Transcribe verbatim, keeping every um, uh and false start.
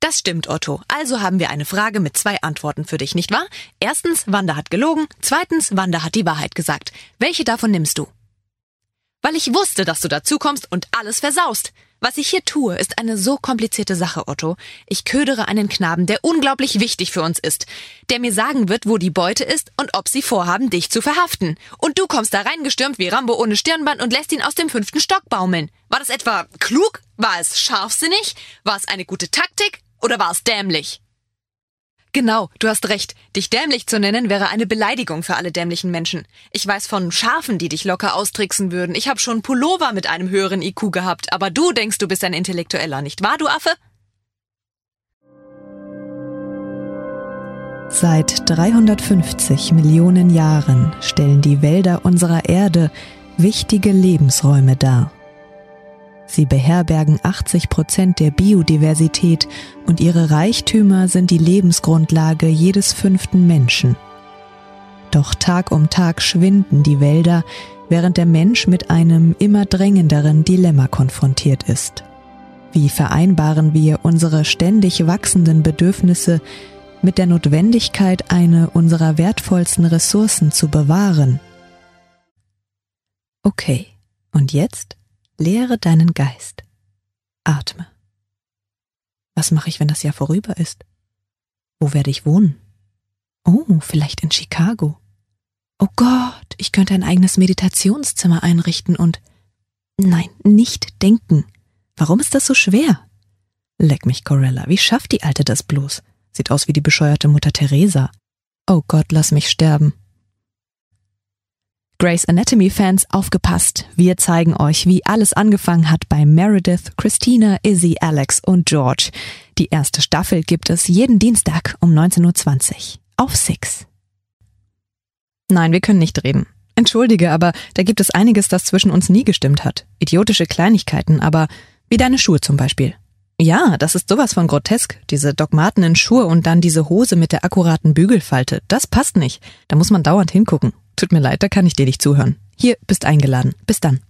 Das stimmt, Otto. Also haben wir eine Frage mit zwei Antworten für dich, nicht wahr? Erstens, Wanda hat gelogen. Zweitens, Wanda hat die Wahrheit gesagt. Welche davon nimmst du? Weil ich wusste, dass du dazu kommst und alles versaust. Was ich hier tue, ist eine so komplizierte Sache, Otto. Ich ködere einen Knaben, der unglaublich wichtig für uns ist, der mir sagen wird, wo die Beute ist und ob sie vorhaben, dich zu verhaften. Und du kommst da reingestürmt wie Rambo ohne Stirnband und lässt ihn aus dem fünften Stock baumeln. War das etwa klug? War es scharfsinnig? War es eine gute Taktik? Oder war es dämlich? Genau, du hast recht. Dich dämlich zu nennen, wäre eine Beleidigung für alle dämlichen Menschen. Ich weiß von Schafen, die dich locker austricksen würden. Ich habe schon Pullover mit einem höheren I Q gehabt. Aber du denkst, du bist ein Intellektueller, nicht wahr, du Affe? Seit dreihundertfünfzig Millionen Jahren stellen die Wälder unserer Erde wichtige Lebensräume dar. Sie beherbergen achtzig Prozent der Biodiversität und ihre Reichtümer sind die Lebensgrundlage jedes fünften Menschen. Doch Tag um Tag schwinden die Wälder, während der Mensch mit einem immer drängenderen Dilemma konfrontiert ist. Wie vereinbaren wir unsere ständig wachsenden Bedürfnisse mit der Notwendigkeit, eine unserer wertvollsten Ressourcen zu bewahren? Okay, und jetzt? Leere deinen Geist. Atme. Was mache ich, wenn das Jahr vorüber ist? Wo werde ich wohnen? Oh, vielleicht in Chicago. Oh Gott, ich könnte ein eigenes Meditationszimmer einrichten und... Nein, nicht denken. Warum ist das so schwer? Leck mich, Corella, wie schafft die Alte das bloß? Sieht aus wie die bescheuerte Mutter Teresa. Oh Gott, lass mich sterben. Grey's Anatomy-Fans, aufgepasst! Wir zeigen euch, wie alles angefangen hat bei Meredith, Christina, Izzy, Alex und George. Die erste Staffel gibt es jeden Dienstag um neunzehn Uhr zwanzig auf Six. Nein, wir können nicht reden. Entschuldige, aber da gibt es einiges, das zwischen uns nie gestimmt hat. Idiotische Kleinigkeiten, aber wie deine Schuhe zum Beispiel. Ja, das ist sowas von grotesk. Diese dogmatenen Schuhe und dann diese Hose mit der akkuraten Bügelfalte. Das passt nicht. Da muss man dauernd hingucken. Tut mir leid, da kann ich dir nicht zuhören. Hier, bist eingeladen. Bis dann.